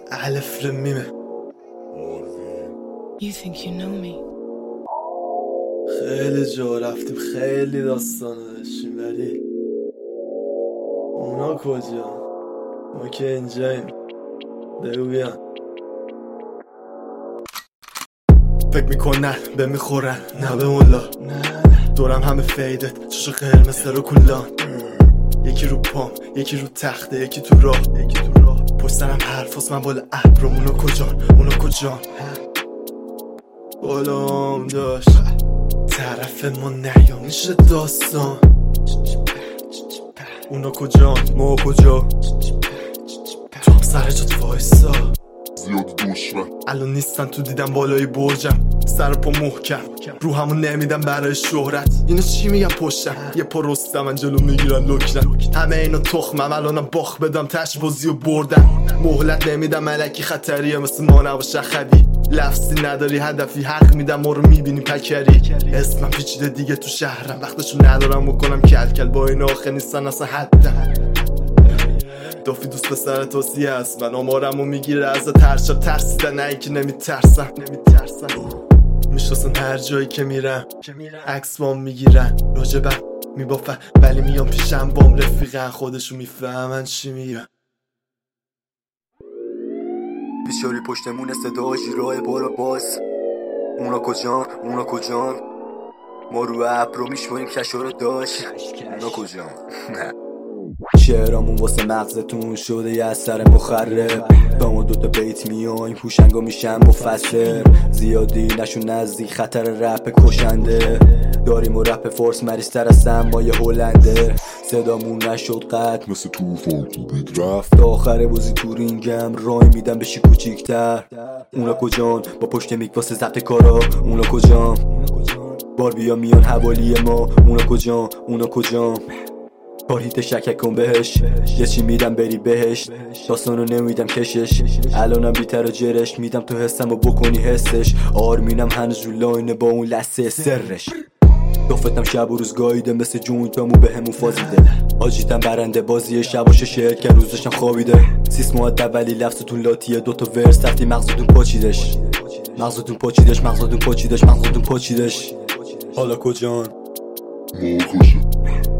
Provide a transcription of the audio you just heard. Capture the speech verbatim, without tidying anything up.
الف میمه. You think you know me. خیلی جا رفتیم، خیلی داستان داشتیم، ولی اونا کجا؟ ما که اینجاییم. بگو بیان. فکر میکنن به میخورن نه به مولا، دورم همه فیدت چشو قرمز سر و کلان. یکی رو پام، یکی رو تخته، یکی تو راه، یکی تو راه پشت سرم حرفاست من بالا ابرم. اونا کجان؟ اونا کجان؟ بالام داشت طرف ما نیا میشه داستان. اونا کجان؟ ما کجا؟ تو هم سر جات وایسا. زیاد دشمن الان نیستن تو دیدم بالای برجم، سر پا محکم رو همون نمیدم برای شهرت. اینا چی میگن پشتم؟ یه پا رستم من جلو میگیرن لکنم. همه اینا تخمم، الانم باخ بدم تش بازی و بردم. مهلت نمیدم ملکی خطریه مثل ما نباشه خبی. لفظی نداری هدفی حق میدم ما رو میبینی پکری. اسمم پیچیده دیگه تو شهرم، وقتشو ندارم بکنم کل کل با این آخه نیستن اصلا حدم. دافی دوست پسر توصیه است، من آمارمو میگیره از ترشا. ترسیدن نه اینکه نمیترسم، نمیترسم میشناسن هر جایی که میرم عکس بام میگیرن راجبم میبافن، ولی میام پیشم بام رفیقن خودشو میفهمن چی میگن. بیچاری پشتمون صدا جیرای بارا باز. اونا کجان؟ اونا کجان؟ ما رو ابر رو میشونیم کشو رو داشت. اونا کجان؟ شعرامون واسه مغزتون شده یه اثر مخرب. با ما دوتا بیت میایم هوشنگا میشن مفسر. زیادی نشون نزدیک خطر رپ کشنده. داریم و رپ فورس مریضتر از سمای هلنده. صدامون نشد قد مثل توفان تو بیت رفت. تا آخر بازی تو رینگم رای میدم بشی کوچیکتر. اونا کجان؟ با پشت میک واسه ضبط کارا. اونا کجان؟ بار بیا میان حوالی ما. اونا کجان؟ اونا کجان؟ بار هیت شکک کن بهش، یه چی میدم بری بهش. داستانو نمیدم کشش، الانم بیتر و جرش میدم تو حسم و بکنی حسش. آرمینم هنوز رو لاینه با اون لسه سرش. دافتم شب و روز گاییده مثل جوینتامو به همون فازیده. آجیتم برنده بازی شباشه شعر که روزشم خوابیده. سیس مؤدب ولی لفظتون لاتیه، دوتا ورس رفتی مغزتون پاچیدش. مغزتون پاچیدش مغزتون پاچیدش مغزتون پاچیدش. حالا کجان؟ ما کجا